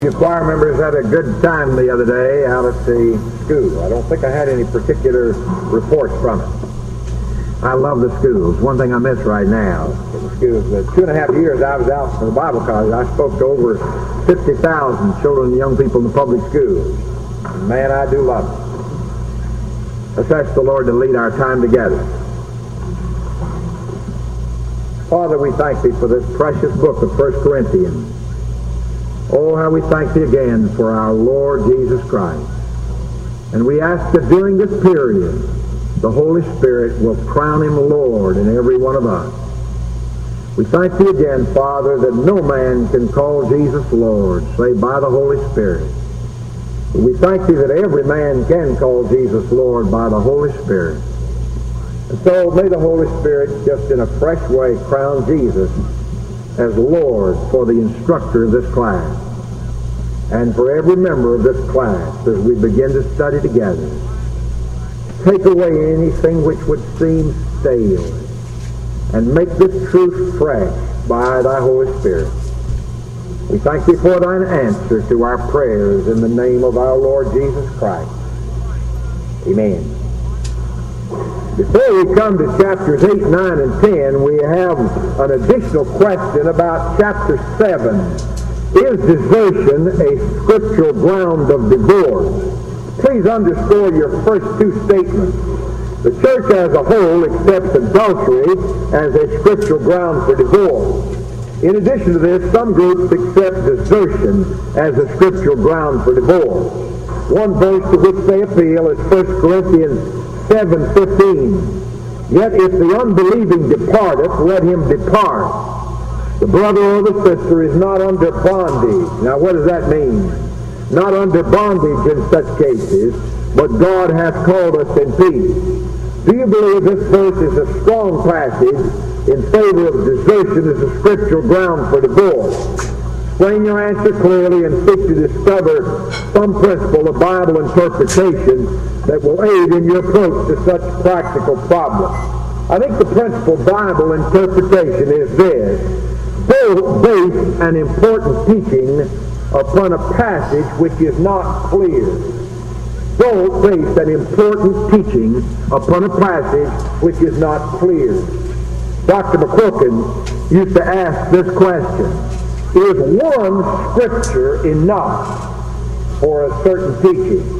You choir members had a good time the other day out at the school. I don't think I had any particular reports from it. I love the schools. One thing I miss right now in the schools, the 2.5 years I was out from the Bible college, I spoke to over 50,000 children and young people in the public schools. Man, I do love it. Let's ask the Lord to lead our time together. Father, we thank Thee for this precious book of 1 Corinthians. Oh, how we thank Thee again for our Lord Jesus Christ. And we ask that during this period, the Holy Spirit will crown Him Lord in every one of us. We thank Thee again, Father, that no man can call Jesus Lord save by the Holy Spirit. But we thank Thee that every man can call Jesus Lord by the Holy Spirit. And so may the Holy Spirit just in a fresh way crown Jesus as Lord for the instructor of this class and for every member of this class as we begin to study together. Take away anything which would seem stale and make this truth fresh by Thy Holy Spirit. We thank Thee for Thine answer to our prayers in the name of our Lord Jesus Christ. Amen. Before we come to chapters 8, 9, and 10, we have an additional question about chapter 7. Is desertion a scriptural ground of divorce? Please underscore your first two statements. The church as a whole accepts adultery as a scriptural ground for divorce. In addition to this, some groups accept desertion as a scriptural ground for divorce. One verse to which they appeal is 1 Corinthians 7:15. Yet if the unbelieving departeth, let him depart. The brother or the sister is not under bondage. Now what does that mean? Not under bondage in such cases, but God hath called us in peace. Do you believe this verse is a strong passage in favor of desertion as a scriptural ground for divorce? Explain your answer clearly and seek to discover some principle of Bible interpretation that will aid in your approach to such practical problems. I think the principal Bible interpretation is this: don't base an important teaching upon a passage which is not clear. Don't base an important teaching upon a passage which is not clear. Dr. McQuilkin used to ask this question: is one scripture enough for a certain teaching?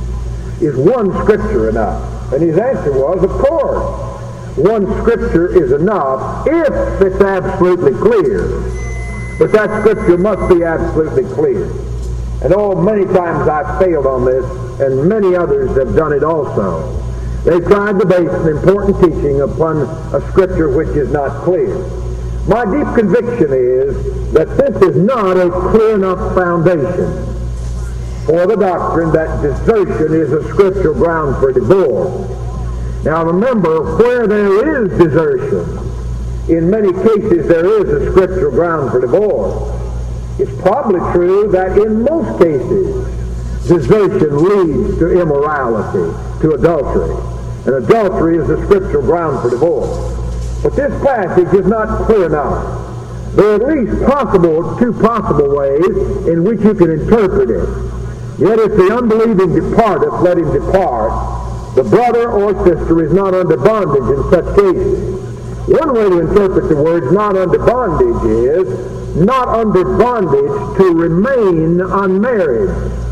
Is one scripture enough? And his answer was, of course, one scripture is enough if it's absolutely clear. But that scripture must be absolutely clear. And oh, many times I've failed on this, and many others have done it also. They've tried to base an important teaching upon a scripture which is not clear. My deep conviction is that this is not a clear enough foundation for the doctrine that desertion is a scriptural ground for divorce. Now remember, where there is desertion, in many cases there is a scriptural ground for divorce. It's probably true that in most cases desertion leads to immorality, to adultery. And adultery is a scriptural ground for divorce. But this passage is not clear enough. There are at least two possible ways in which you can interpret it. Yet if the unbelieving departeth, let him depart. The brother or sister is not under bondage in such cases. One way to interpret the words not under bondage is not under bondage to remain unmarried.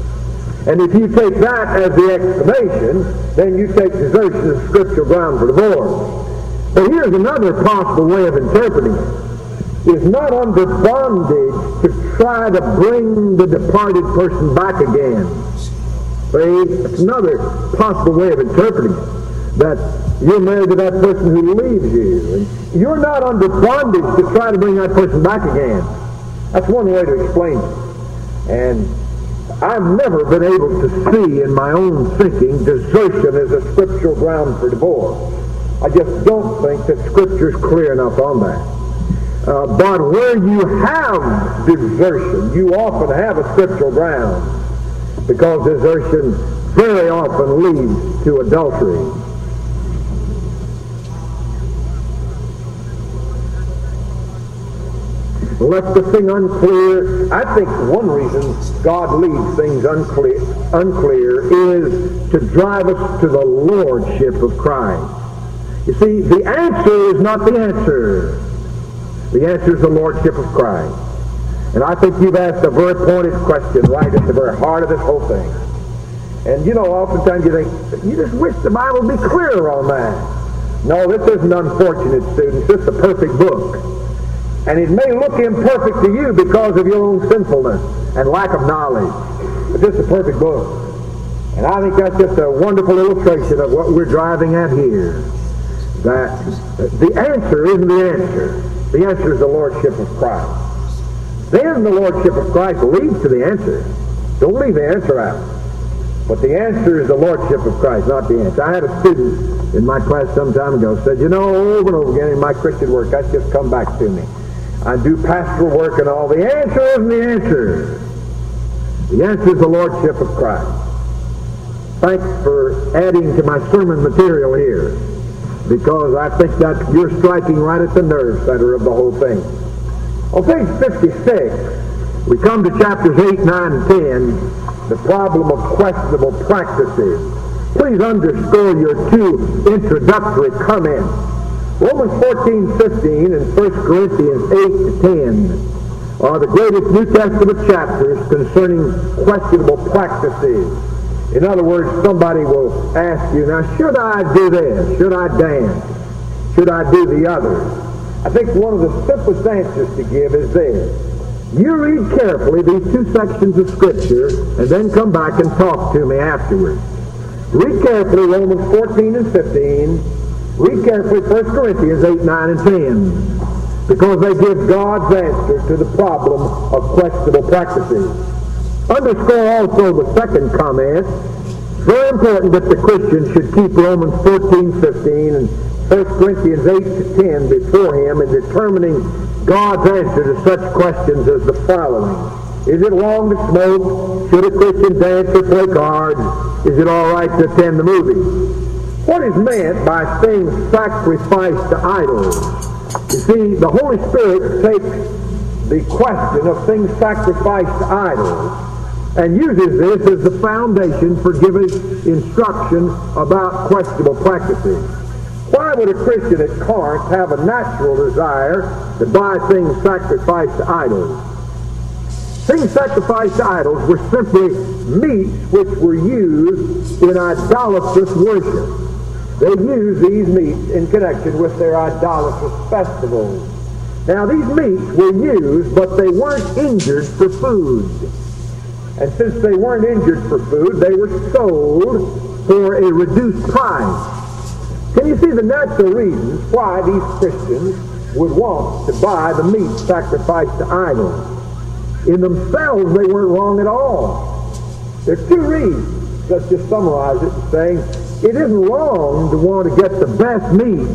And if you take that as the explanation, then you take desertion as scriptural ground for divorce. But here's another possible way of interpreting it. Is not under bondage to try to bring the departed person back again. See, it's another possible way of interpreting it. That you're married to that person who leaves you. And you're not under bondage to try to bring that person back again. That's one way to explain it. And I've never been able to see in my own thinking desertion as a scriptural ground for divorce. I just don't think that Scripture's clear enough on that. But where you have desertion, you often have a scriptural ground, because desertion very often leads to adultery. left the thing unclear. I think one reason God leaves things unclear is to drive us to the lordship of Christ. You see, the answer is not the answer. The answer is the lordship of Christ. And I think you've asked a very pointed question right at the very heart of this whole thing. And you know, oftentimes you think, you just wish the Bible would be clearer on that. No, this isn't unfortunate, students. This is a perfect book. And it may look imperfect to you because of your own sinfulness and lack of knowledge. But this is a perfect book. And I think that's just a wonderful illustration of what we're driving at here. That the answer isn't the answer. The answer is the lordship of Christ. Then the lordship of Christ leads to the answer. Don't leave the answer out. But the answer is the lordship of Christ, not the answer. I had a student in my class some time ago said, you know, over and over again in my Christian work, that's just come back to me. I do pastoral work and all. The answer isn't the answer. The answer is the lordship of Christ. Thanks for adding to my sermon material here, because I think that you're striking right at the nerve center of the whole thing. On page 56, we come to chapters 8, 9, and 10, the problem of questionable practices. Please underscore your two introductory comments. Romans 14:15 and 1 Corinthians 8-10 are the greatest New Testament chapters concerning questionable practices. In other words, somebody will ask you, now, should I do this? Should I dance? Should I do the other? I think one of the simplest answers to give is this. You read carefully these two sections of Scripture and then come back and talk to me afterwards. Read carefully Romans 14 and 15. Read carefully 1 Corinthians 8, 9, and 10. Because they give God's answer to the problem of questionable practices. Underscore also the second comment. Very important that the Christian should keep Romans 14, 15 and 1 Corinthians 8 to 10 before him in determining God's answer to such questions as the following. Is it wrong to smoke? Should a Christian dance or play cards? Is it all right to attend the movies? What is meant by things sacrificed to idols? You see, the Holy Spirit takes the question of things sacrificed to idols and uses this as the foundation for giving instruction about questionable practices. Why would a Christian at Corinth have a natural desire to buy things sacrificed to idols? Things sacrificed to idols were simply meats which were used in idolatrous worship. They used these meats in connection with their idolatrous festivals. Now, these meats were used, but they weren't injured for food. And since they weren't injured for food, they were sold for a reduced price. Can you see the natural reasons why these Christians would want to buy the meat sacrificed to idols? In themselves, they weren't wrong at all. There are two reasons. Let's just summarize it in saying, it isn't wrong to want to get the best meat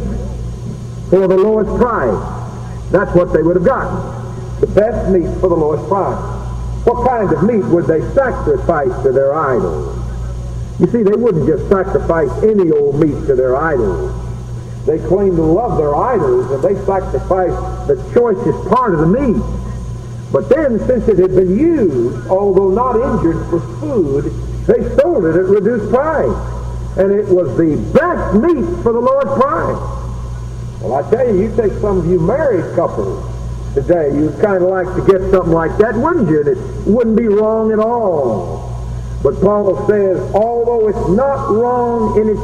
for the lowest price. That's what they would have gotten. The best meat for the lowest price. What kind of meat would they sacrifice to their idols? You see, they wouldn't just sacrifice any old meat to their idols. They claimed to love their idols, and they sacrificed the choicest part of the meat. But then, since it had been used, although not injured for food, they sold it at reduced price. And it was the best meat for the lowest price. Well, I tell you, you take some of you married couples today, you'd kind of like to get something like that, wouldn't you? And it wouldn't be wrong at all. But Paul says, although it's not wrong in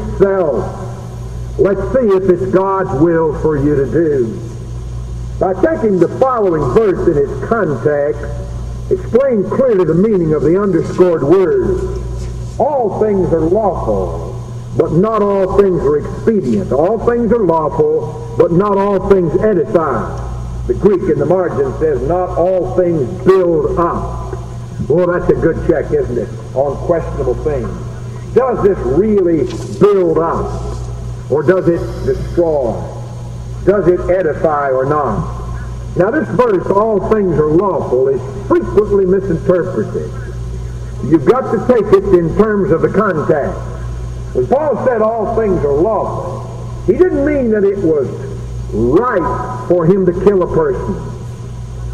itself, let's see if it's God's will for you to do. By taking the following verse in its context, explain clearly the meaning of the underscored words. All things are lawful, but not all things are expedient. All things are lawful, but not all things edify. The Greek in the margin says, not all things build up. Well, that's a good check, isn't it, on questionable things. Does this really build up? Or does it destroy? Does it edify or not? Now, this verse, all things are lawful, is frequently misinterpreted. You've got to take it in terms of the context. When Paul said all things are lawful, he didn't mean that it was right for him to kill a person.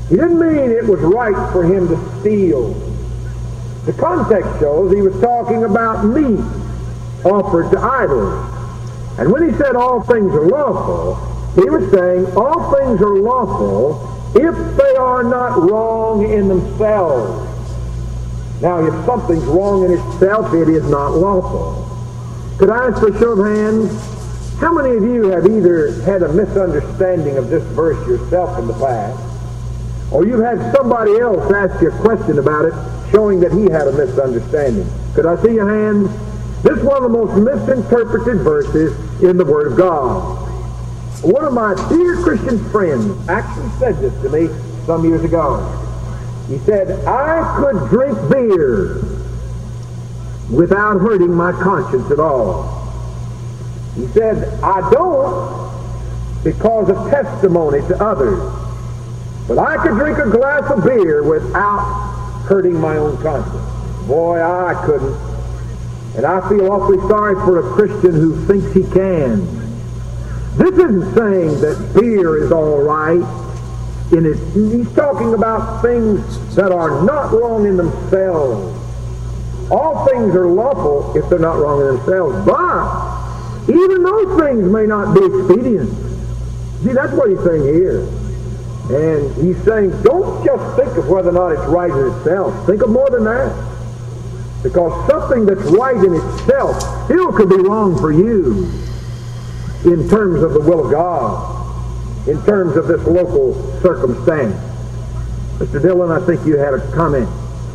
He didn't mean it was right for him to steal. The context shows he was talking about meat offered to idols. And when he said all things are lawful, he was saying all things are lawful if they are not wrong in themselves. Now, if something's wrong in itself, it is not lawful. Could I ask for a show of hands? How many of you have either had a misunderstanding of this verse yourself in the past, or you've had somebody else ask you a question about it, showing that he had a misunderstanding? Could I see your hands? This is one of the most misinterpreted verses in the Word of God. One of my dear Christian friends actually said this to me some years ago. He said, I could drink beer without hurting my conscience at all. He said, I don't because of testimony to others. But I could drink a glass of beer without hurting my own conscience. Boy, I couldn't. And I feel awfully sorry for a Christian who thinks he can. This isn't saying that beer is all right. He's talking about things that are not wrong in themselves. All things are lawful if they're not wrong in themselves. But even those things may not be expedient. See, that's what he's saying here. And he's saying, don't just think of whether or not it's right in itself. Think of more than that. Because something that's right in itself still could be wrong for you in terms of the will of God, in terms of this local circumstance. Mr. Dillon, I think you had a comment.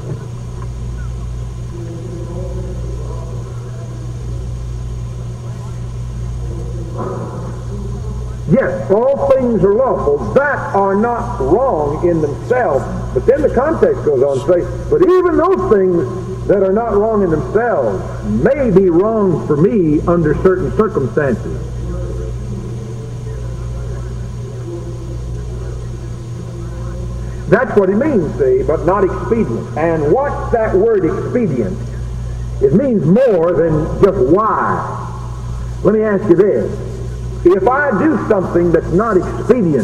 Yes, all things are lawful that are not wrong in themselves. But then the context goes on to say, but even those things that are not wrong in themselves may be wrong for me under certain circumstances. That's what it means, see, but not expedient. And what's that word expedient? It means more than just why. Let me ask you this. If I do something that's not expedient,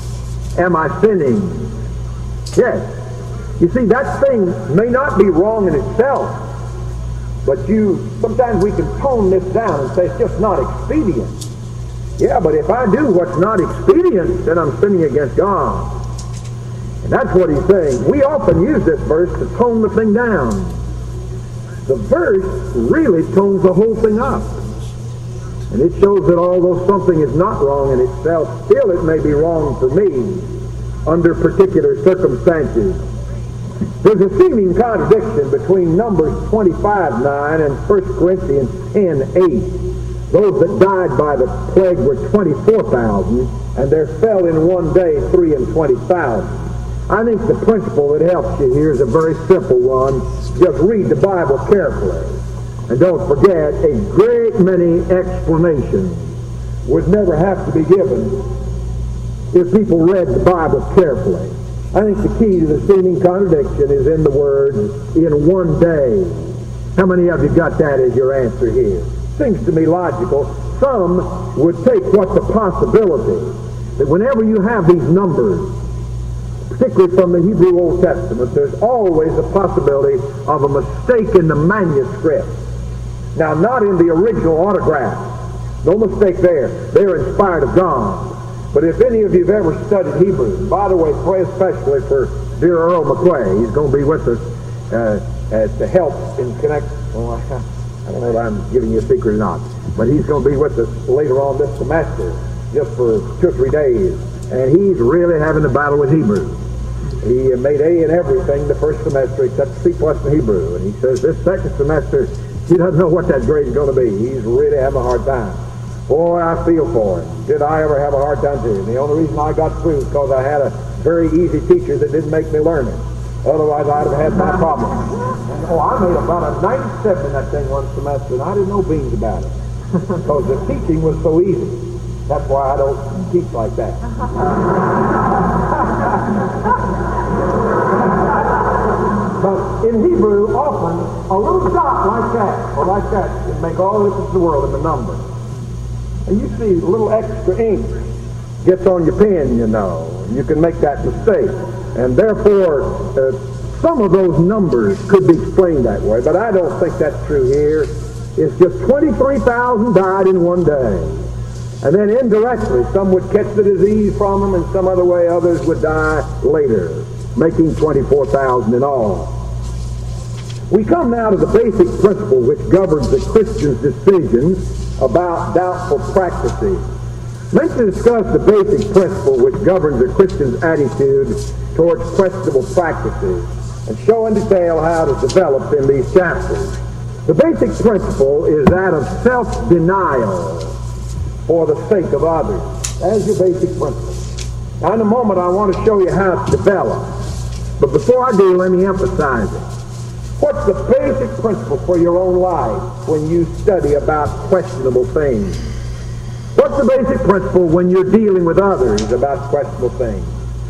am I sinning? Yes. You see, that thing may not be wrong in itself, but sometimes we can tone this down and say it's just not expedient. Yeah, but if I do what's not expedient, then I'm sinning against God. And that's what he's saying. We often use this verse to tone the thing down. The verse really tones the whole thing up. And it shows that although something is not wrong in itself, still it may be wrong for me under particular circumstances. There's a seeming contradiction between Numbers 25:9 and 1 Corinthians 10:8. Those that died by the plague were 24,000, and there fell in one day 23,000. I think the principle that helps you here is a very simple one. Just read the Bible carefully. And don't forget, a great many explanations would never have to be given if people read the Bible carefully. I think the key to the seeming contradiction is in the word, in one day. How many of you got that as your answer here? Seems to me logical. Some would take what the possibility that whenever you have these numbers, particularly from the Hebrew Old Testament, there's always a possibility of a mistake in the manuscript. Now, not in the original autograph. No mistake there. They're inspired of God. But if any of you have ever studied Hebrew, by the way, pray especially for dear Earl McQuay. He's going to be with us to help in connect. Well, I don't know if I'm giving you a secret or not, but he's going to be with us later on this semester, just for 2 or 3 days. And he's really having a battle with Hebrew. He made A in everything the first semester except C+ in Hebrew. And he says this second semester, he doesn't know what that grade is going to be. He's really having a hard time. Boy, I feel for him. Did I ever have a hard time too? And the only reason I got through is because I had a very easy teacher that didn't make me learn it. Otherwise, I'd have had my problem. And, I made about a 97 in that thing one semester, and I didn't know beans about it. Because the teaching was so easy. That's why I don't teach like that. But in Hebrew, often, a little dot like that, or like that, can make all the difference in the world in the number. And you see a little extra ink gets on your pen, you know. You can make that mistake. And therefore, some of those numbers could be explained that way, but I don't think that's true here. It's just 23,000 died in one day. And then indirectly, some would catch the disease from them, and some other way others would die later, making 24,000 in all. We come now to the basic principle which governs the Christian's decisions about doubtful practices. Meant to discuss the basic principle which governs a Christian's attitude towards questionable practices and show in detail how it is developed in these chapters. The basic principle is that of self-denial for the sake of others. That is your basic principle. Now in a moment I want to show you how it's developed. But before I do, let me emphasize it. What's the basic principle for your own life when you study about questionable things? What's the basic principle when you're dealing with others about questionable things?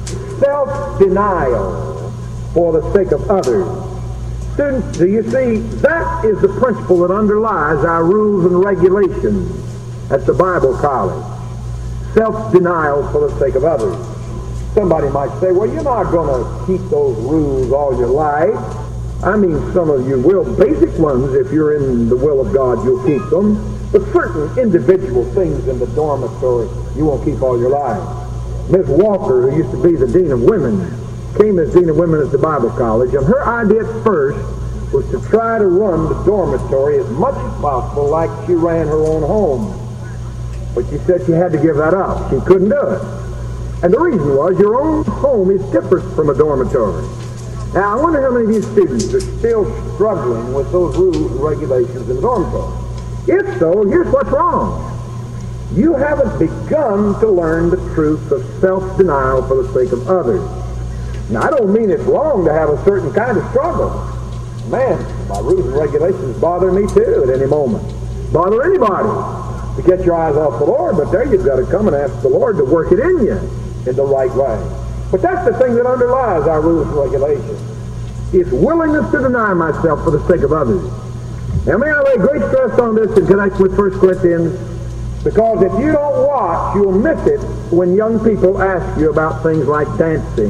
Self-denial for the sake of others. Students, do you see, that is the principle that underlies our rules and regulations at the Bible College. Self-denial for the sake of others. Somebody might say, well, you're not going to keep those rules all your life. I mean, some of you will. Basic ones, if you're in the will of God, you'll keep them. But certain individual things in the dormitory, you won't keep all your life. Miss Walker, who used to be the Dean of Women, came as Dean of Women at the Bible College, and her idea at first was to try to run the dormitory as much as possible like she ran her own home. But she said she had to give that up. She couldn't do it. And the reason was your own home is different from a dormitory. Now, I wonder how many of you students are still struggling with those rules and regulations in the dormitory. If so, here's what's wrong. You haven't begun to learn the truth of self-denial for the sake of others. Now, I don't mean it's wrong to have a certain kind of struggle. Man, my rules and regulations bother me too at any moment. Bother anybody to get your eyes off the Lord, but there you've got to come and ask the Lord to work it in you in the right way. But that's the thing that underlies our rules and regulations. It's willingness to deny myself for the sake of others. Now, may I lay great stress on this in connection with 1 Corinthians? Because if you don't watch, you'll miss it when young people ask you about things like dancing.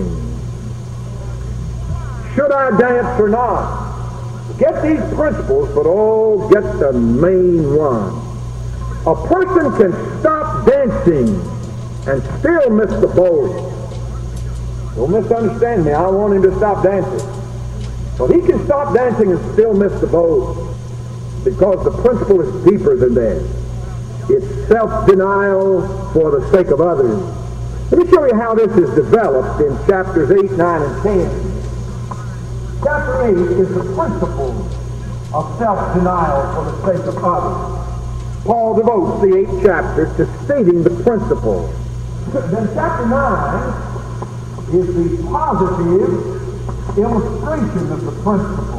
Should I dance or not? Get these principles, but get the main one. A person can stop dancing and still miss the boat. Don't misunderstand me. I want him to stop dancing. But he can stop dancing and still miss the boat because the principle is deeper than that. It's self-denial for the sake of others. Let me show you how this is developed in chapters 8, 9, and 10. Chapter 8 is the principle of self-denial for the sake of others. Paul devotes the 8th chapter to stating the principle. Then chapter 9 is the positive illustration of the principle.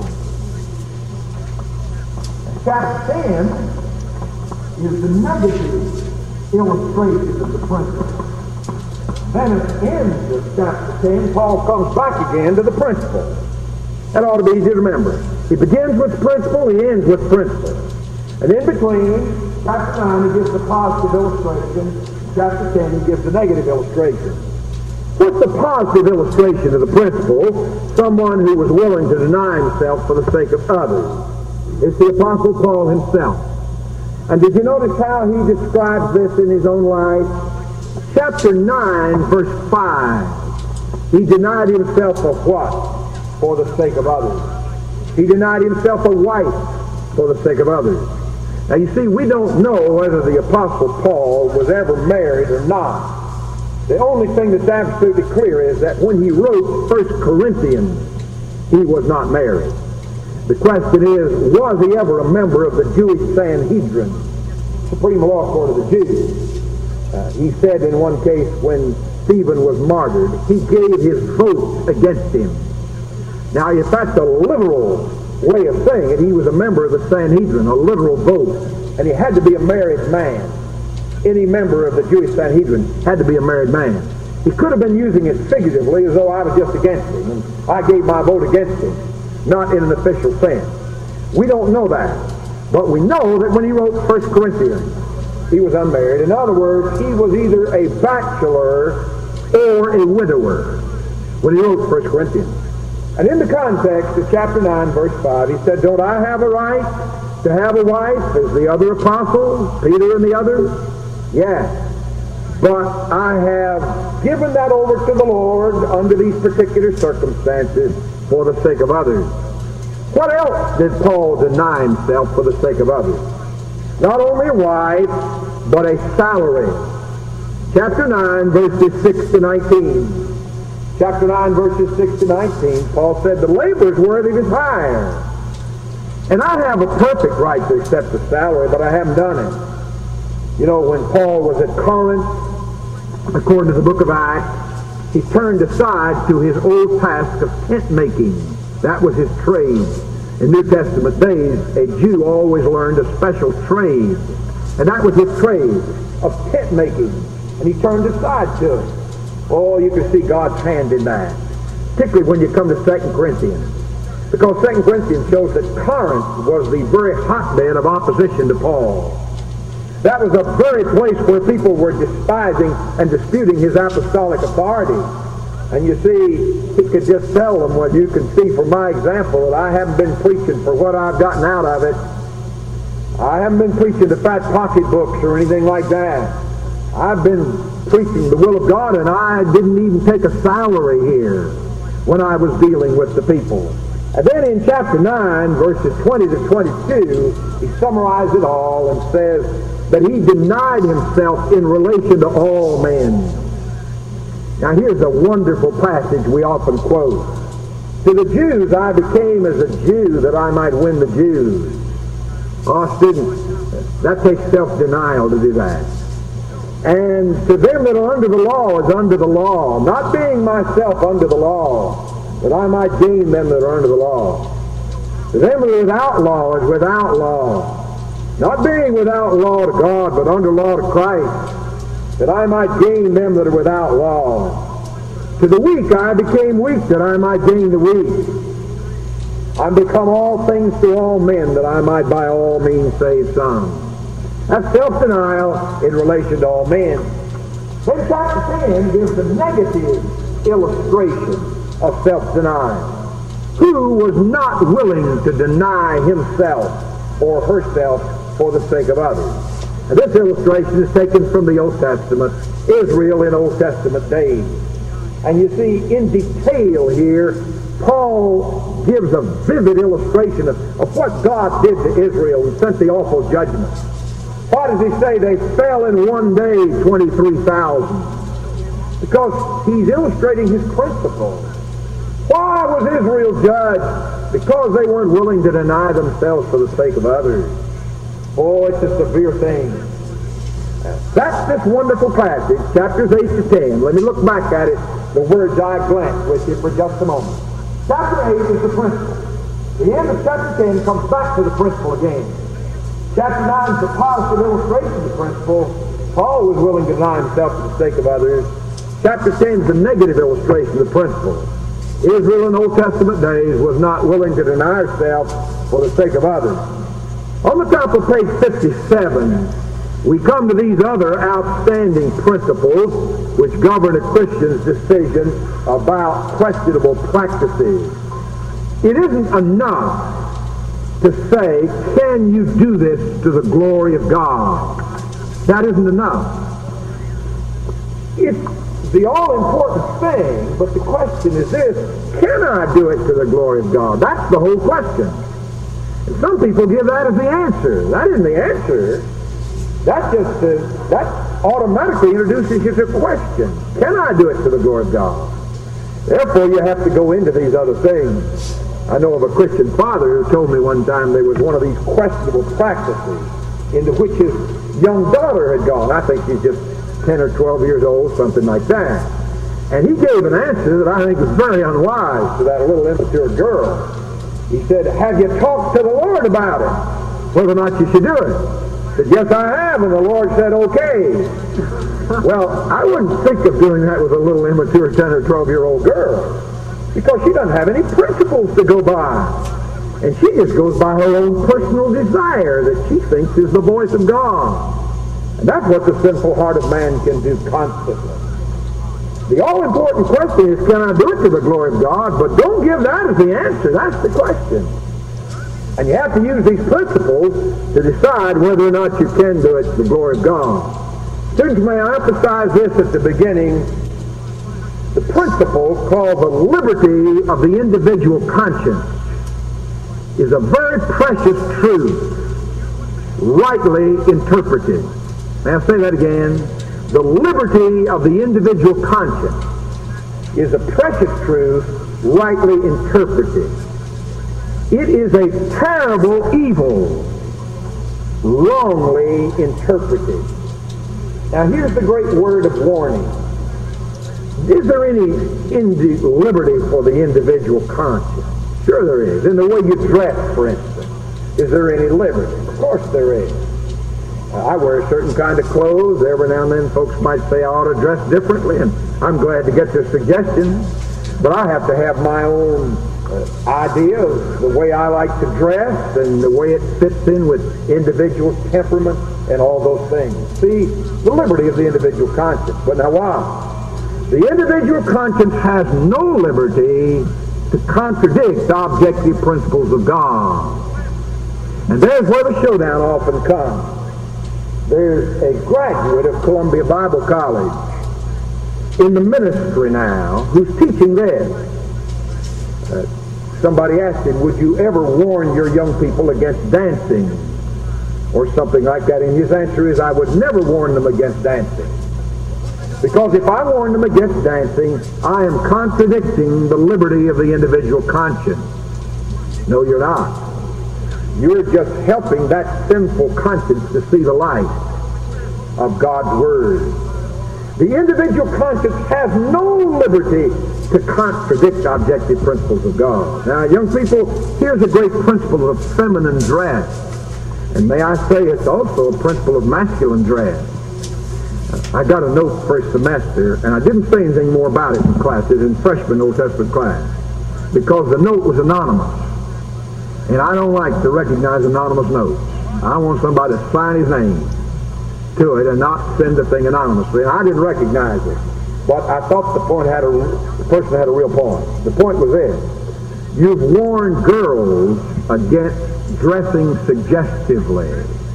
And chapter 10 is the negative illustration of the principle. Then at the end of chapter 10, Paul comes back again to the principle. That ought to be easy to remember. He begins with principle, he ends with principle. And in between, chapter 9, he gives the positive illustration. Chapter 10, he gives the negative illustration. What's the positive illustration of the principle? Someone who was willing to deny himself for the sake of others. It's the Apostle Paul himself. And did you notice how he describes this in his own life? Chapter 9, verse 5. He denied himself of what? For the sake of others. He denied himself a wife for the sake of others. Now you see, we don't know whether the Apostle Paul was ever married or not. The only thing that's absolutely clear is that when he wrote 1 Corinthians, he was not married. The question is, was he ever a member of the Jewish Sanhedrin, supreme law court of the Jews? He said in one case when Stephen was martyred, he gave his vote against him. Now, if that's a literal way of saying it, he was a member of the Sanhedrin, a literal vote, and he had to be a married man. Any member of the Jewish Sanhedrin had to be a married man. He could have been using it figuratively as though I was just against him, and I gave my vote against him, not in an official sense. We don't know that, but we know that when he wrote 1 Corinthians, he was unmarried. In other words, he was either a bachelor or a widower. when he wrote 1 Corinthians. And in the context of chapter 9, verse 5, he said, don't I have a right to have a wife as the other apostles, Peter and the others? Yes. But I have given that over to the Lord under these particular circumstances for the sake of others. What else did Paul deny himself for the sake of others? Not only a wife, but a salary. Chapter 9, verses 6 to 19. Chapter 9, verses 6 to 19, Paul said, the labor is worthy of his hire. And I have a perfect right to accept a salary, but I haven't done it. You know, when Paul was at Corinth, according to the book of Acts, he turned aside to his old task of tent making. That was his trade. In New Testament days, a Jew always learned a special trade. And that was his trade of tent making. And he turned aside to it. Oh, you can see God's hand in that. Particularly when you come to 2 Corinthians. Because 2 Corinthians shows that Corinth was the very hotbed of opposition to Paul. That was a very place where people were despising and disputing his apostolic authority. And you see, he could just tell them, well, you can see from my example that I haven't been preaching for what I've gotten out of it. I haven't been preaching to fat pocketbooks or anything like that. I've been preaching the will of God, and I didn't even take a salary here when I was dealing with the people. And then in chapter 9, verses 20 to 22, he summarized it all and says that he denied himself in relation to all men. Now here's a wonderful passage we often quote. To the Jews I became as a Jew that I might win the Jews. Oh, students, that takes self-denial to do that. And to them that are under the law is under the law, not being myself under the law, that I might gain them that are under the law. To them that are without law is without law, not being without law to God, but under law to Christ, that I might gain them that are without law. To the weak I became weak, that I might gain the weak. I become all things to all men, that I might by all means save some. That's self-denial in relation to all men. Then chapter 10 gives a negative illustration of self-denial. Who was not willing to deny himself or herself for the sake of others? And this illustration is taken from the Old Testament, Israel in Old Testament days. And you see, in detail here, Paul gives a vivid illustration of what God did to Israel and sent the awful judgment. Why does he say they fell in one day 23,000? Because he's illustrating his principle. Why was Israel judged? Because they weren't willing to deny themselves for the sake of others. Oh, it's a severe thing. That's this wonderful passage, chapters 8 to 10. Let me look back at it, the words I glanced with you for just a moment. Chapter 8 is the principle. The end of chapter 10 comes back to the principle again. Chapter 9 is the positive illustration of the principle. Paul was willing to deny himself for the sake of others. Chapter 10 is the negative illustration of the principle. Israel in Old Testament days was not willing to deny herself for the sake of others. On the top of page 57, we come to these other outstanding principles which govern a Christian's decision about questionable practices. It isn't enough to say, can you do this to the glory of God? That isn't enough. It's the all-important thing, but the question is this, can I do it to the glory of God? That's the whole question. And some people give that as the answer. That isn't the answer. That automatically introduces you to a question. Can I do it to the glory of God? Therefore, you have to go into these other things. I know of a Christian father who told me one time there was one of these questionable practices into which his young daughter had gone. I think she's just 10 or 12 years old, something like that. And he gave an answer that I think was very unwise to that little immature girl. He said, have you talked to the Lord about it, whether or not you should do it? I said, yes, I have, and the Lord said, okay. Well, I wouldn't think of doing that with a little immature 10 or 12-year-old girl, because she doesn't have any principles to go by. And she just goes by her own personal desire that she thinks is the voice of God. And that's what the sinful heart of man can do constantly. The all-important question is, can I do it to the glory of God? But don't give that as the answer. That's the question. And you have to use these principles to decide whether or not you can do it to the glory of God. Students, may I emphasize this at the beginning. The principle called the liberty of the individual conscience is a very precious truth, rightly interpreted. May I say that again? The liberty of the individual conscience is a precious truth, rightly interpreted. It is a terrible evil, wrongly interpreted. Now here's the great word of warning. Is there any liberty for the individual conscience? Sure there is. In the way you dress, for instance. Is there any liberty? Of course there is. I wear a certain kind of clothes. Every now and then folks might say I ought to dress differently, and I'm glad to get their suggestions. But I have to have my own idea of the way I like to dress and the way it fits in with individual temperament and all those things. See, the liberty of the individual conscience. But now why? The individual conscience has no liberty to contradict the objective principles of God. And there's where the showdown often comes. There's a graduate of Columbia Bible College in the ministry now who's teaching this. Somebody asked him, would you ever warn your young people against dancing or something like that? And his answer is, I would never warn them against dancing. Because if I warn them against dancing, I am contradicting the liberty of the individual conscience. No, you're not. You're just helping that sinful conscience to see the light of God's Word. The individual conscience has no liberty to contradict the objective principles of God. Now, young people, here's a great principle of feminine dress. And may I say it's also a principle of masculine dress. I got a note for a semester, and I didn't say anything more about it in class. It was in freshman Old Testament class. Because the note was anonymous. And I don't like to recognize anonymous notes. I want somebody to sign his name to it and not send the thing anonymously. And I didn't recognize it. But I thought the person had a real point. The point was this. You've warned girls against dressing suggestively.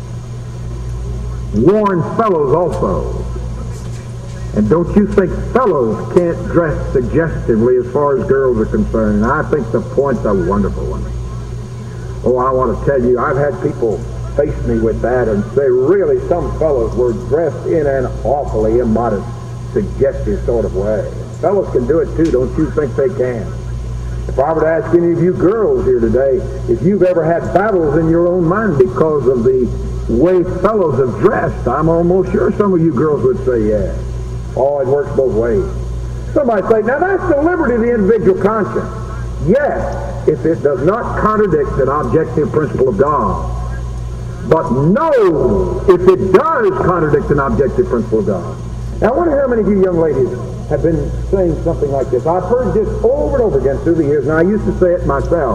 Warn fellows also. And don't you think fellows can't dress suggestively as far as girls are concerned? And I think the point's a wonderful one. Oh, I want to tell you, I've had people face me with that and say, really, some fellows were dressed in an awfully immodest, suggestive sort of way. Fellows can do it too, don't you think they can? If I were to ask any of you girls here today, if you've ever had battles in your own mind because of the way fellows have dressed, I'm almost sure some of you girls would say yes. Oh, it works both ways. Somebody say, now that's the liberty of the individual conscience. Yes, if it does not contradict an objective principle of God. But no, if it does contradict an objective principle of God. Now I wonder how many of you young ladies have been saying something like this. I've heard this over and over again through the years, and I used to say it myself.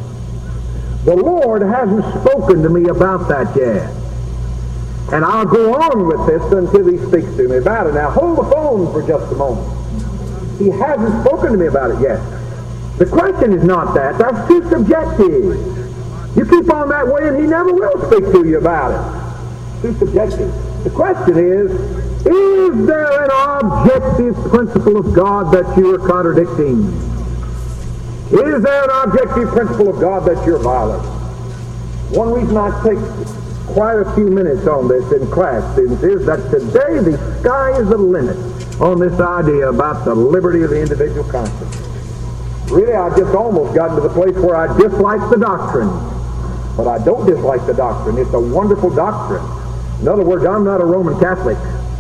The Lord hasn't spoken to me about that yet. And I'll go on with this until He speaks to me about it. Now hold the phone for just a moment. He hasn't spoken to me about it yet. The question is not that. That's too subjective. You keep on that way and He never will speak to you about it. Too subjective. The question is there an objective principle of God that you are contradicting? Is there an objective principle of God that you're violating? One reason I take quite a few minutes on this in class, students, is that today the sky is the limit on this idea about the liberty of the individual conscience. Really, I just almost gotten to the place where I dislike the doctrine. But I don't dislike the doctrine. It's a wonderful doctrine. In other words, I'm not a Roman Catholic.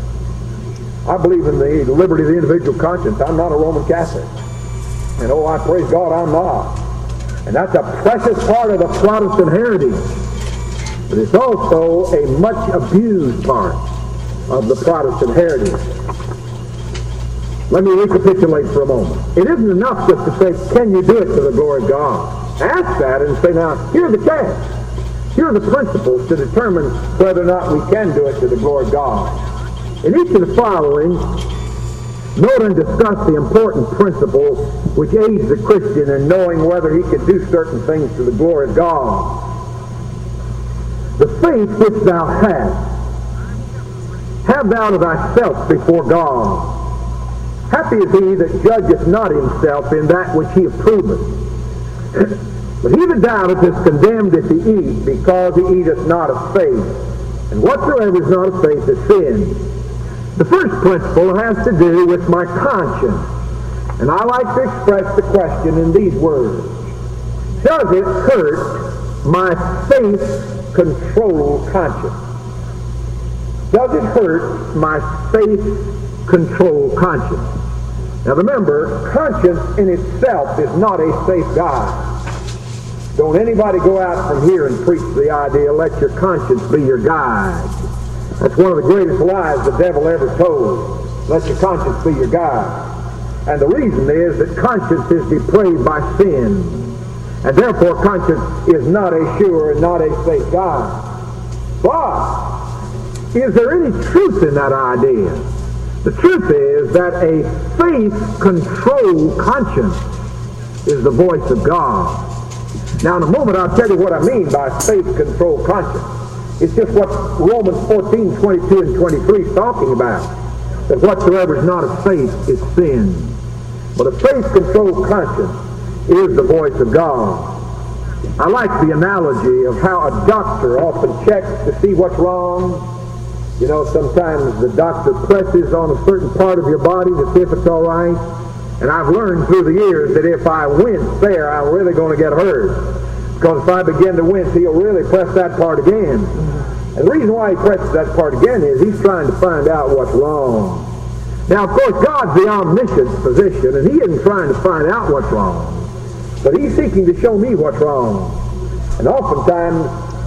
I believe in the liberty of the individual conscience. I'm not a Roman Catholic. And oh, I praise God I'm not. And that's a precious part of the Protestant heritage. But it's also a much abused part of the Protestant heritage. Let me recapitulate for a moment. It isn't enough just to say, can you do it to the glory of God? Ask that and say, now, here are the tests. Here are the principles to determine whether or not we can do it to the glory of God. In each of the following, Note and discuss the important principle which aids the Christian in knowing whether he can do certain things to the glory of God. The faith which thou hast, have thou to thyself before God. Happy is he that judgeth not himself in that which he approveth. But he that doubteth is condemned if he eat, because he eateth not of faith. And whatsoever is not of faith is sin. The first principle has to do with my conscience. And I like to express the question in these words. Does it hurt my faith-controlled conscience? Does it hurt my faith-controlled conscience? Now remember, conscience in itself is not a safe guide. Don't anybody go out from here and preach the idea, let your conscience be your guide. That's one of the greatest lies the devil ever told. Let your conscience be your guide. And the reason is that conscience is depraved by sin. And therefore conscience is not a sure and not a safe guide. But is there any truth in that idea? The truth is that a faith-controlled conscience is the voice of God. Now in a moment I'll tell you what I mean by faith-controlled conscience. It's just what Romans 14, 22 and 23 is talking about. That whatsoever is not of faith is sin. But a faith-controlled conscience is the voice of God. I like the analogy of how a doctor often checks to see what's wrong. You know, sometimes the doctor presses on a certain part of your body to see if it's all right. And I've learned through the years that if I wince there, I'm really going to get hurt. Because if I begin to wince, he'll really press that part again. And the reason why he presses that part again is he's trying to find out what's wrong. Now, of course, God's the omniscient physician, and he isn't trying to find out what's wrong. But he's seeking to show me what's wrong. And oftentimes,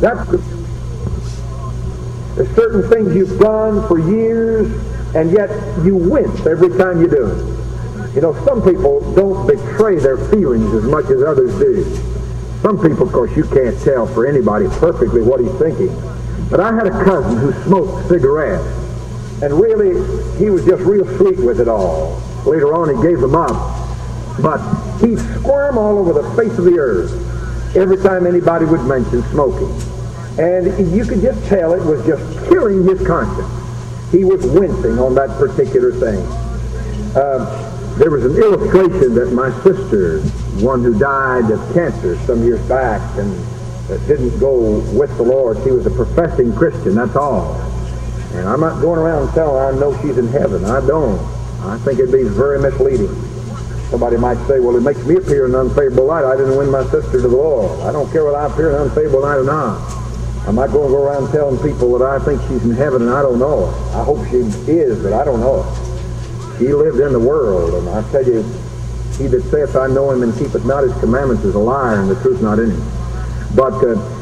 there's certain things you've done for years, and yet you wince every time you do it. You know, some people don't betray their feelings as much as others do. Some people, of course, you can't tell for anybody perfectly what he's thinking. But I had a cousin who smoked cigarettes, and really, he was just real sweet with it all. Later on, he gave them up. But he'd squirm all over the face of the earth every time anybody would mention smoking. And you could just tell it was just killing his conscience. He was wincing on that particular thing. There was an illustration that my sister, one who died of cancer some years back and didn't go with the Lord, she was a professing Christian, that's all. And I'm not going around telling her I know she's in heaven. I don't. I think it'd be very misleading. Somebody might say, well, it makes me appear in an unfavorable light. I didn't win my sister to the Lord. I don't care whether I appear in an unfavorable light or not. I'm not going to go around telling people that I think she's in heaven and I don't know her. I hope she is, but I don't know her. He lived in the world, and I tell you, he that saith, I know him and keepeth not his commandments is a liar, and the truth not in him. But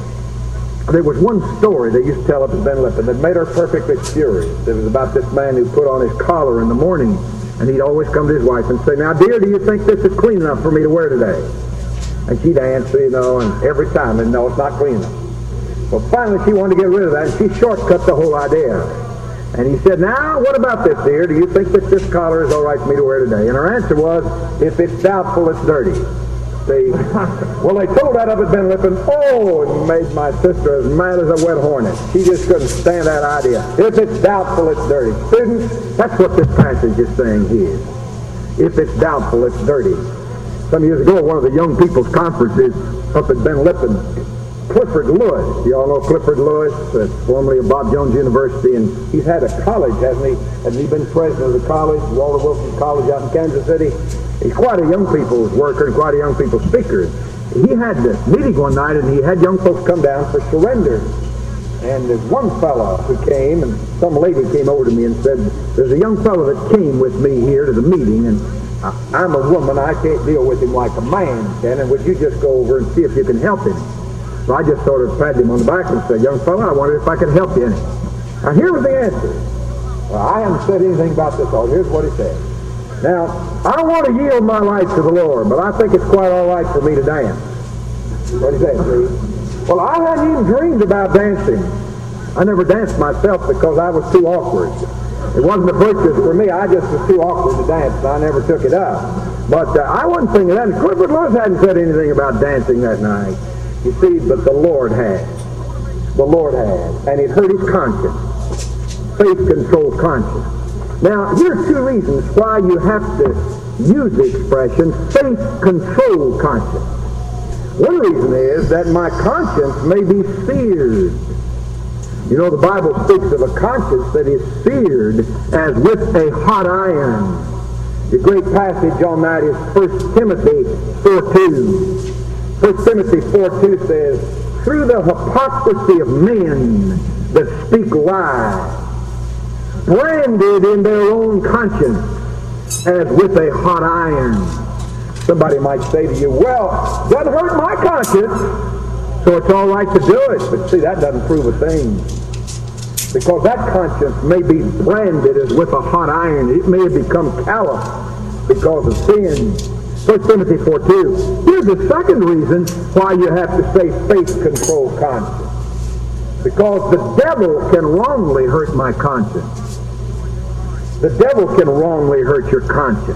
there was one story they used to tell up at Ben Lippen that made her perfectly furious. It was about this man who put on his collar in the morning, and he'd always come to his wife and say, now, dear, do you think this is clean enough for me to wear today? And she'd answer, you know, and every time, and no, it's not clean enough. Well, finally, she wanted to get rid of that, and she shortcut the whole idea. And he said, now, what about this, dear? Do you think that this collar is all right for me to wear today? And her answer was, if it's doubtful, it's dirty. See? Well, they told that up at Ben Lippen. Oh, it made my sister as mad as a wet hornet. She just couldn't stand that idea. If it's doubtful, it's dirty. Students, that's what this passage is saying here. If it's doubtful, it's dirty. Some years ago, one of the young people's conferences up at Ben Lippen, Clifford Lewis. You all know Clifford Lewis, formerly of Bob Jones University, and he's had a college, hasn't he? Hasn't he been president of the college, Walter Wilson College out in Kansas City? He's quite a young people's worker and quite a young people's speaker. He had this meeting one night, and he had young folks come down for surrender. And there's one fellow who came, and some lady came over to me and said, there's a young fellow that came with me here to the meeting, and I'm a woman, I can't deal with him like a man, Ken, and would you just go over and see if you can help him? So I just sort of patted him on the back and said, young fellow, I wondered if I could help you any. Now here was the answer. Well, I haven't said anything about this all. Here's what he said. Now, I don't want to yield my life to the Lord, but I think it's quite all right for me to dance. What do you say, see? Well, I hadn't even dreamed about dancing. I never danced myself because I was too awkward. It wasn't a purchase for me. I just was too awkward to dance, so I never took it up. But I wasn't thinking that. Clifford Lewis hadn't said anything about dancing that night. You see, but the Lord had. The Lord had. And it hurt his conscience. Faith-controlled conscience. Now, here are two reasons why you have to use the expression faith-controlled conscience. One reason is that my conscience may be seared. You know, the Bible speaks of a conscience that is seared as with a hot iron. The great passage on that is 1 Timothy 4:2. 1 Timothy 4:2 says, through the hypocrisy of men that speak lies, branded in their own conscience as with a hot iron. Somebody might say to you, well, doesn't hurt my conscience, so it's all right to do it. But see, that doesn't prove a thing. Because that conscience may be branded as with a hot iron. It may have become callous because of sin. 1 Timothy 4:2. Here's the second reason why you have to say faith-controlled conscience. Because the devil can wrongly hurt my conscience. The devil can wrongly hurt your conscience.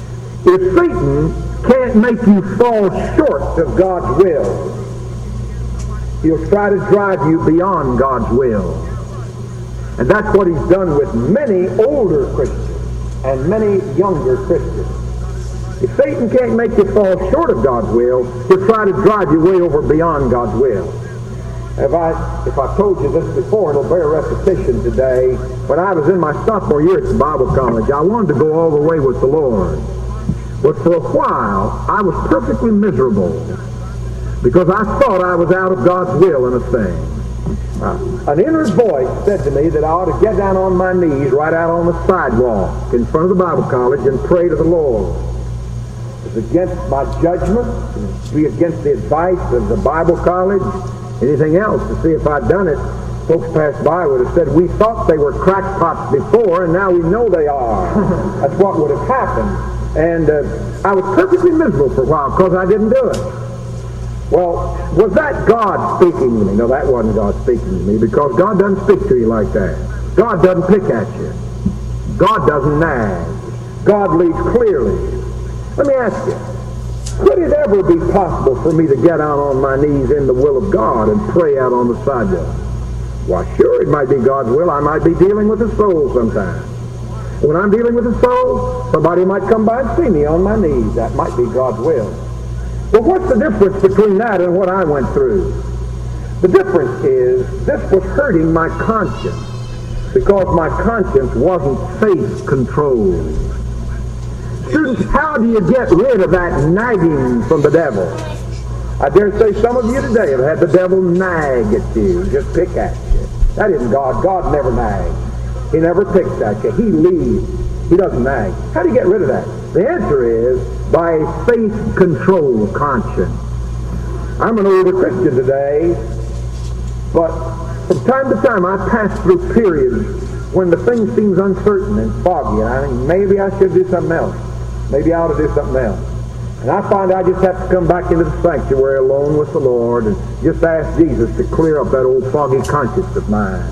If Satan can't make you fall short of God's will, he'll try to drive you beyond God's will. And that's what he's done with many older Christians and many younger Christians. If Satan can't make you fall short of God's will, he'll try to drive you way over beyond God's will. If I told you this before, it'll bear repetition today. When I was in my sophomore year at the Bible college, I wanted to go all the way with the Lord. But for a while, I was perfectly miserable because I thought I was out of God's will in a thing. An inner voice said to me that I ought to get down on my knees right out on the sidewalk in front of the Bible college and pray to the Lord. It was against my judgment. It would be against the advice of the Bible college, anything else. To see if I'd done it, folks passed by would have said, we thought they were crackpots before, and now we know they are. That's what would have happened. And I was perfectly miserable for a while because I didn't do it. Well, was that God speaking to me? No, that wasn't God speaking to me, because God doesn't speak to you like that. God doesn't pick at you. God doesn't nag. God leads clearly. Let me ask you, could it ever be possible for me to get out on my knees in the will of God and pray out on the sidewalk? Why, sure, it might be God's will. I might be dealing with a soul sometime. When I'm dealing with a soul, somebody might come by and see me on my knees. That might be God's will. But what's the difference between that and what I went through? The difference is this was hurting my conscience because my conscience wasn't faith-controlled. Students, how do you get rid of that nagging from the devil? I dare say some of you today have had the devil nag at you, just pick at you. That isn't God. God never nags. He never picks at you. He leads. He doesn't nag. How do you get rid of that? The answer is by a faith-controlled conscience. I'm an older Christian today, but from time to time I pass through periods when the thing seems uncertain and foggy, and I think maybe I should do something else. Maybe I ought to do something else. And I find I just have to come back into the sanctuary alone with the Lord and just ask Jesus to clear up that old foggy conscience of mine.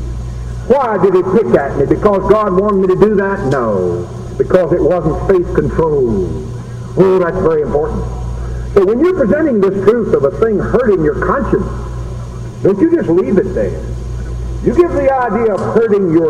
Why did he pick at me? Because God wanted me to do that? No. Because it wasn't faith-controlled. Oh, that's very important. So when you're presenting this truth of a thing hurting your conscience, don't you just leave it there. You give the idea of hurting your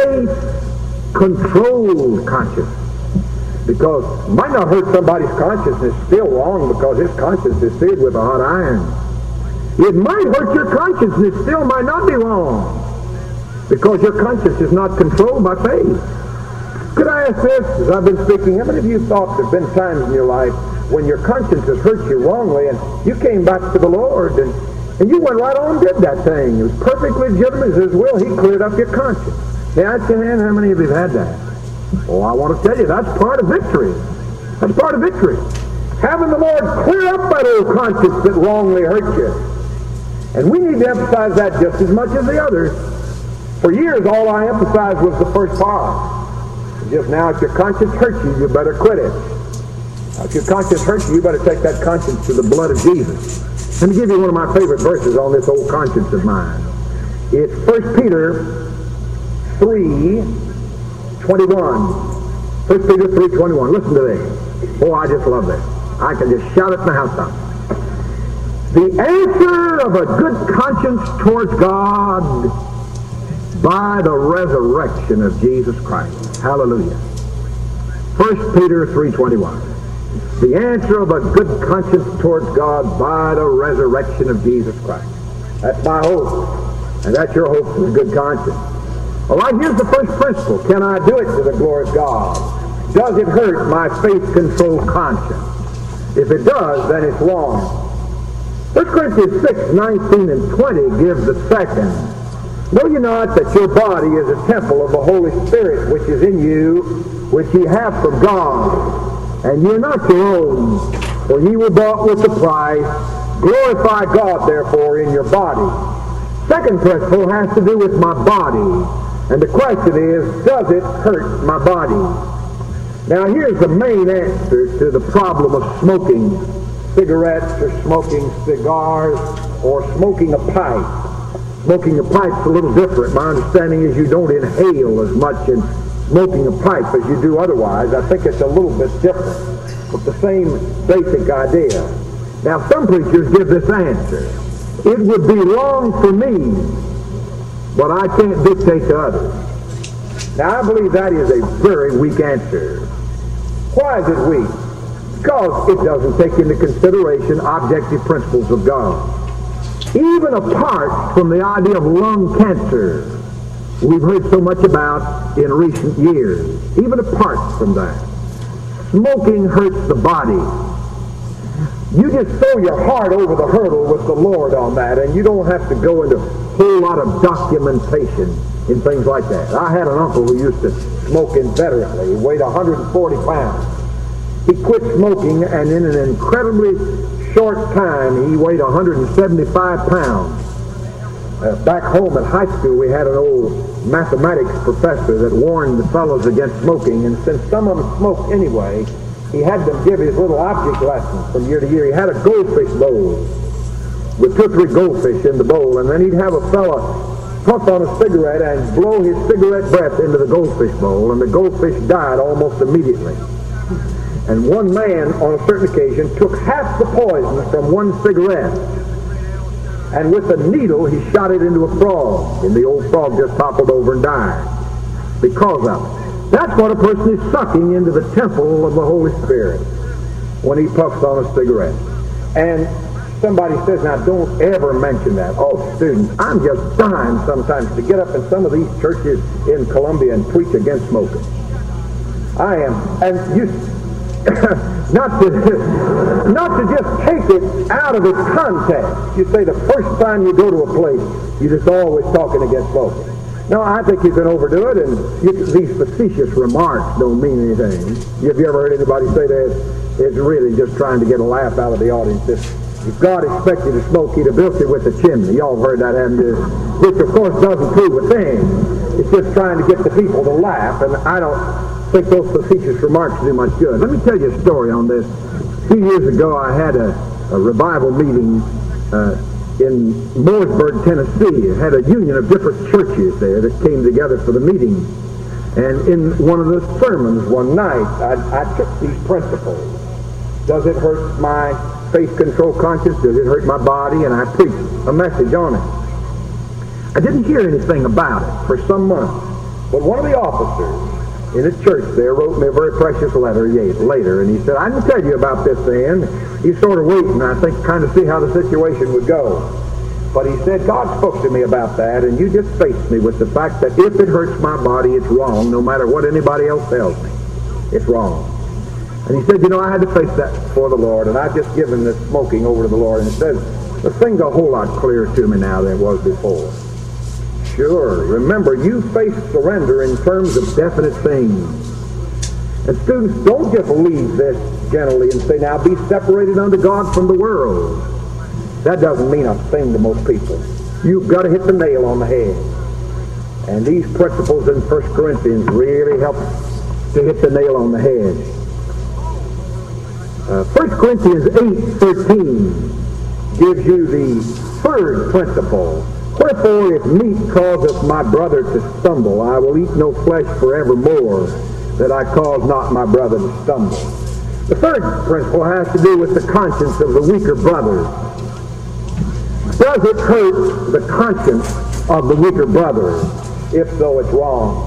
faith-controlled conscience. Because it might not hurt somebody's conscience, it's still wrong because his conscience is seared with a hot iron. It might hurt your conscience and it still might not be wrong because your conscience is not controlled by faith. Could I ask this, as I've been speaking, how many of you thought there have been times in your life when your conscience has hurt you wrongly and you came back to the Lord and you went right on and did that thing? It was perfectly legitimate as His will. He cleared up your conscience. May I ask your hand, how many of you have had that? Oh, I want to tell you, that's part of victory. That's part of victory. Having the Lord clear up that old conscience that wrongly hurt you. And we need to emphasize that just as much as the others. For years, all I emphasized was the first part. Just now, if your conscience hurts you, you better quit it. Now, if your conscience hurts you, you better take that conscience to the blood of Jesus. Let me give you one of my favorite verses on this old conscience of mine. It's 1 Peter 3, 21. 1 Peter 3:21. Listen to this. Oh, I just love this. I can just shout it from the housetop. The answer of a good conscience towards God by the resurrection of Jesus Christ. Hallelujah. 1 Peter 3:21. The answer of a good conscience towards God by the resurrection of Jesus Christ. That's my hope. And that's your hope for a good conscience. All right, here's the first principle. Can I do it to the glory of God? Does it hurt my faith-controlled conscience? If it does, then it's wrong. 1 Corinthians 6:19 and 20 gives the second. Know ye not that your body is a temple of the Holy Spirit which is in you, which ye have from God, and ye are not your own, for ye were bought with a price. Glorify God, therefore, in your body. Second principle has to do with my body. And the question is, does it hurt my body? Now here's the main answer to the problem of smoking cigarettes or smoking cigars or smoking a pipe. Smoking a pipe's a little different. My understanding is you don't inhale as much in smoking a pipe as you do otherwise. I think it's a little bit different, but the same basic idea. Now some preachers give this answer. It would be wrong for me, but I can't dictate to others. Now I believe that is a very weak answer. Why is it weak? Because it doesn't take into consideration objective principles of God. Even apart from the idea of lung cancer we've heard so much about in recent years, even apart from that, smoking hurts the body. You just throw your heart over the hurdle with the Lord on that, and you don't have to go into a whole lot of documentation in things like that. I had an uncle who used to smoke inveterately. He weighed 140 pounds. He quit smoking, and in an incredibly short time, he weighed 175 pounds. Back home at high school, we had an old mathematics professor that warned the fellows against smoking, and since some of them smoked anyway, he had them give his little object lessons from year to year. He had a goldfish bowl with 2 or 3 goldfish in the bowl, and then he'd have a fella puff on a cigarette and blow his cigarette breath into the goldfish bowl, and the goldfish died almost immediately. And one man, on a certain occasion, took half the poison from one cigarette, and with a needle he shot it into a frog, and the old frog just toppled over and died because of it. That's what a person is sucking into the temple of the Holy Spirit when he puffs on a cigarette. And somebody says, now don't ever mention that. Oh, students, I'm just dying sometimes to get up in some of these churches in Columbia and preach against smoking. I am. And you, not to just take it out of its context. You say the first time you go to a place, you're just always talking against smoking. No, I think you can overdo it, and these facetious remarks don't mean anything. Have you ever heard anybody say that? It's really just trying to get a laugh out of the audience. If God expected to smoke, he'd have built it with a chimney. Y'all have heard that, haven't you? Which, of course, doesn't prove a thing. It's just trying to get the people to laugh, and I don't think those facetious remarks do much good. Let me tell you a story on this. A few years ago, I had a revival meeting in Mooresburg, Tennessee. It had a union of different churches there that came together for the meeting. And in one of the sermons one night, I took these principles. Does it hurt my faith-controlled conscience? Does it hurt my body? And I preached a message on it. I didn't hear anything about it for some months. But one of the officers in his church there wrote me a very precious letter later, and he said, I didn't tell you about this then. He's sort of waiting, I think, kind of see how the situation would go. But he said, God spoke to me about that, and you just faced me with the fact that if it hurts my body, it's wrong, no matter what anybody else tells me. It's wrong. And he said, you know, I had to face that before the Lord, and I've just given this smoking over to the Lord. And he said, the thing's a whole lot clearer to me now than it was before. Sure. Remember, you face surrender in terms of definite things. And students, don't just leave this generally and say, now be separated unto God from the world. That doesn't mean a thing to most people. You've got to hit the nail on the head. And these principles in 1 Corinthians really help to hit the nail on the head. 1 Corinthians 8:13 gives you the third principle Wherefore, if meat causeth my brother to stumble, I will eat no flesh forevermore, that I cause not my brother to stumble. The third principle has to do with the conscience of the weaker brothers. Does it hurt the conscience of the weaker brother? If so, it's wrong.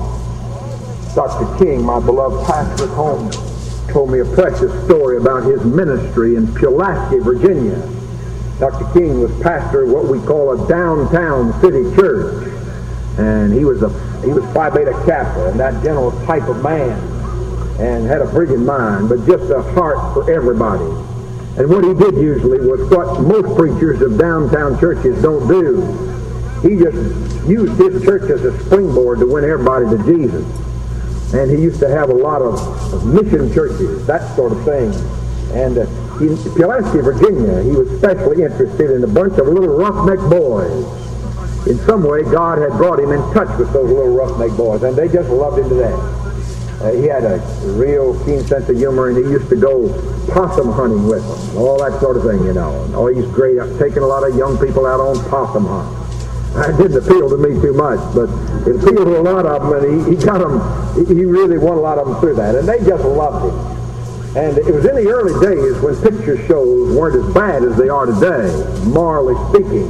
Dr. King, my beloved pastor at home, told me a precious story about his ministry in Pulaski, Virginia. Dr. King was pastor of what we call a downtown city church, and he was Phi Beta Kappa, and that general type of man, and had a brilliant mind, but just a heart for everybody. And what he did usually was what most preachers of downtown churches don't do. He just used his church as a springboard to win everybody to Jesus. And he used to have a lot of mission churches, that sort of thing. And in Pulaski, Virginia, he was especially interested in a bunch of little roughneck boys. In some way, God had brought him in touch with those little roughneck boys, and they just loved him to death. He had a real keen sense of humor, and he used to go possum hunting with them, all that sort of thing, you know. And oh, he's great at taking a lot of young people out on possum hunts. That didn't appeal to me too much, but it appealed to a lot of them, and he got them, he really won a lot of them through that, and they just loved him. And it was in the early days when picture shows weren't as bad as they are today, morally speaking.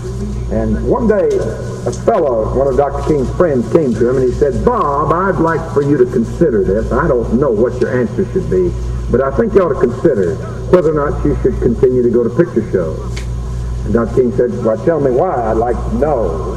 And one day, a fellow, one of Dr. King's friends, came to him and he said, "Bob, I'd like for you to consider this. I don't know what your answer should be, but I think you ought to consider whether or not you should continue to go to picture shows." And Dr. King said, "Well, tell me why. I'd like to know."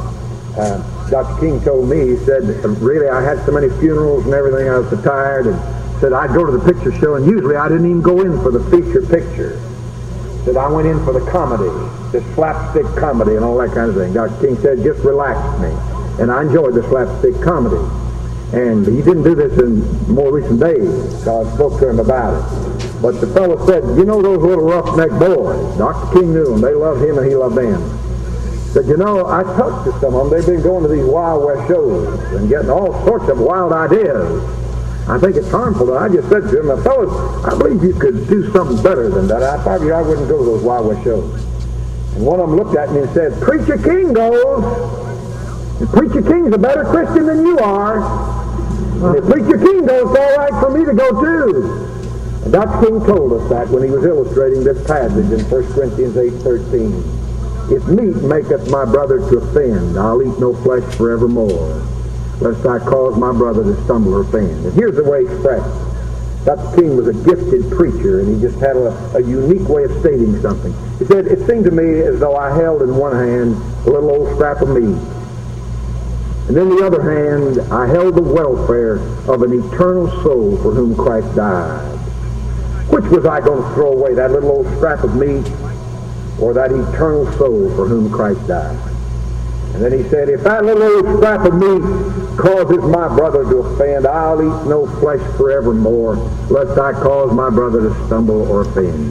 Dr. King told me, he said, really, I had so many funerals and everything, I was so tired, and said I'd go to the picture show, and usually I didn't even go in for the feature picture. Said I went in for the comedy, the slapstick comedy and all that kind of thing. Dr. King said, just relax me. And I enjoyed the slapstick comedy. And he didn't do this in more recent days, so I spoke to him about it. But the fellow said, you know those little roughneck boys? Dr. King knew them. They loved him and he loved them. Said, you know, I talked to some of them. They've been going to these Wild West shows and getting all sorts of wild ideas. I think it's harmful. I just said to him, fellas, I believe you could do something better than that. I thought I wouldn't go to those Wild West shows. And one of them looked at me and said, Preacher King goes. And Preacher King's a better Christian than you are. And if Preacher King goes, it's all right for me to go too. And Dr. King told us that when he was illustrating this passage in 1 Corinthians 8:13. If meat maketh my brother to offend, I'll eat no flesh forevermore, lest I cause my brother to stumble or offend. And here's the way he expressed it. Dr. King was a gifted preacher, and he just had a unique way of stating something. He said, it seemed to me as though I held in one hand a little old scrap of meat, and in the other hand I held the welfare of an eternal soul for whom Christ died. Which was I going to throw away, that little old scrap of meat or that eternal soul for whom Christ died? And then he said, if that little old scrap of meat causes my brother to offend, I'll eat no flesh forevermore, lest I cause my brother to stumble or offend.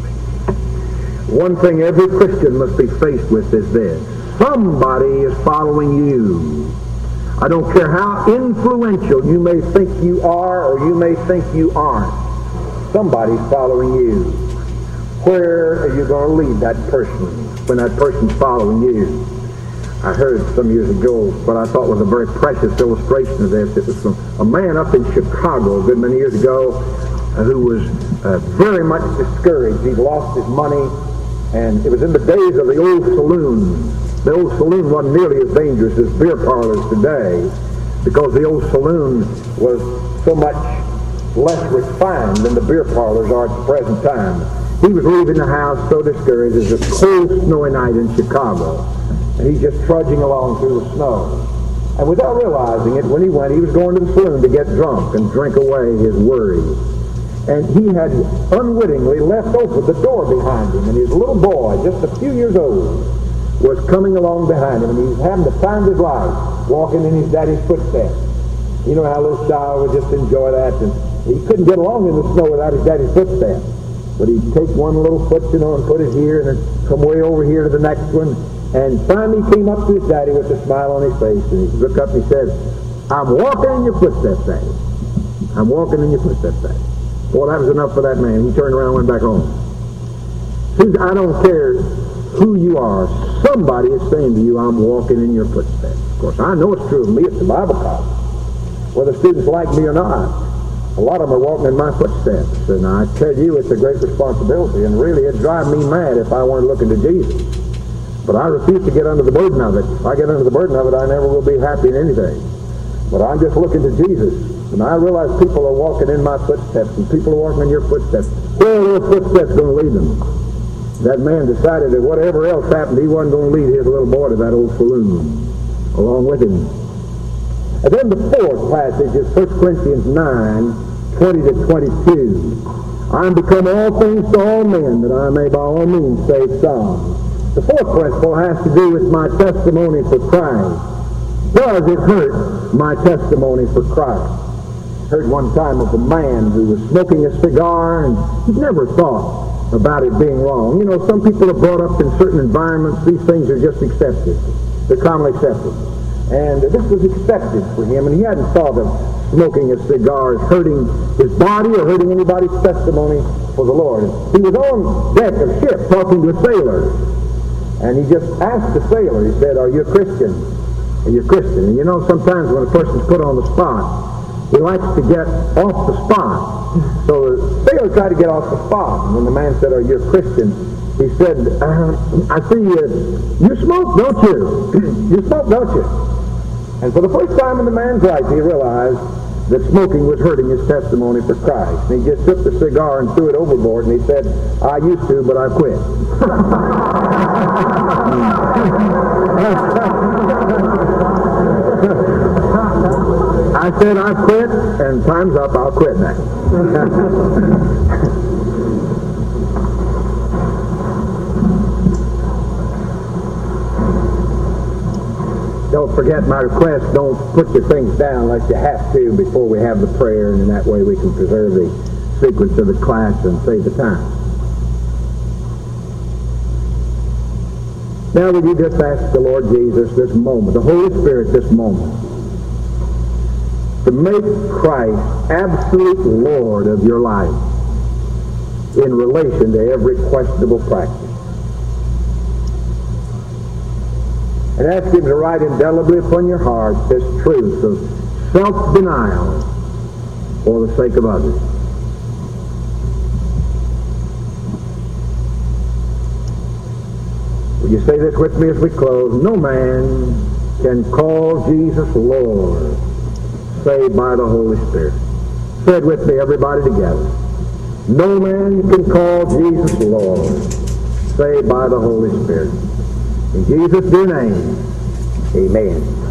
One thing every Christian must be faced with is this. Somebody is following you. I don't care how influential you may think you are or you may think you aren't. Somebody's following you. Where are you going to lead that person when that person's following you? I heard some years ago what I thought was a very precious illustration of this. It was from a man up in Chicago a good many years ago who was very much discouraged. He'd lost his money, and it was in the days of the old saloon. The old saloon wasn't nearly as dangerous as beer parlors today, because the old saloon was so much less refined than the beer parlors are at the present time. He was leaving the house so discouraged. It was a cold, snowy night in Chicago, and he's just trudging along through the snow. And without realizing it, when he went, he was going to the saloon to get drunk and drink away his worries. And he had unwittingly left open the door behind him, and his little boy, just a few years old, was coming along behind him, and he was having the time of his life, walking in his daddy's footsteps. You know how a little child would just enjoy that, and he couldn't get along in the snow without his daddy's footsteps. But he'd take one little foot, you know, and put it here, and then come way over here to the next one, and finally came up to his daddy with a smile on his face, and he looked up and he said, I'm walking in your footsteps, Daddy. I'm walking in your footsteps, Daddy. Boy, that was enough for that man. He turned around and went back home. See, I don't care who you are. somebody is saying to you, I'm walking in your footsteps. Of course, I know it's true of me. It's the Bible college. Whether students like me or not, a lot of them are walking in my footsteps. And I tell you, it's a great responsibility. And really, it'd drive me mad if I weren't looking to Jesus. But I refuse to get under the burden of it. If I get under the burden of it, I never will be happy in anything. But I'm just looking to Jesus. And I realize people are walking in my footsteps, and people are walking in your footsteps. Where are those footsteps going to lead them? That man decided that whatever else happened, he wasn't going to lead his little boy to that old saloon along with him. And then the fourth passage is 1 Corinthians 9, 20 to 22. I am become all things to all men, that I may by all means save some. The fourth principle has to do with my testimony for Christ. Does it hurt my testimony for Christ? I heard one time of a man who was smoking a cigar, and he never thought about it being wrong. You know, some people are brought up in certain environments. These things are just accepted. They're commonly accepted. And this was accepted for him, and he hadn't thought of smoking a cigar as hurting his body or hurting anybody's testimony for the Lord. He was on deck of ship talking to a sailor, and he just asked the sailor, he said, are you a Christian? Are you a Christian? And you know, sometimes when a person's put on the spot, he likes to get off the spot. So the sailor tried to get off the spot, and when the man said, are you a Christian? He said, I see you smoke, don't you? You smoke, don't you? And for the first time in the man's life, he realized that smoking was hurting his testimony for Christ. And he just took the cigar and threw it overboard, and he said, I used to, but I quit. I said, I quit, and time's up, I'll quit now. Don't forget my request. Don't put your things down unless you have to before we have the prayer, and in that way we can preserve the sequence of the class and save the time. Now would you just ask the Lord Jesus this moment, the Holy Spirit this moment, to make Christ absolute Lord of your life in relation to every questionable practice. And ask Him to write indelibly upon your heart this truth of self-denial for the sake of others. Will you say this with me as we close? No man can call Jesus Lord save by the Holy Spirit. Say it with me, everybody together. No man can call Jesus Lord save by the Holy Spirit. In Jesus' dear name, amen.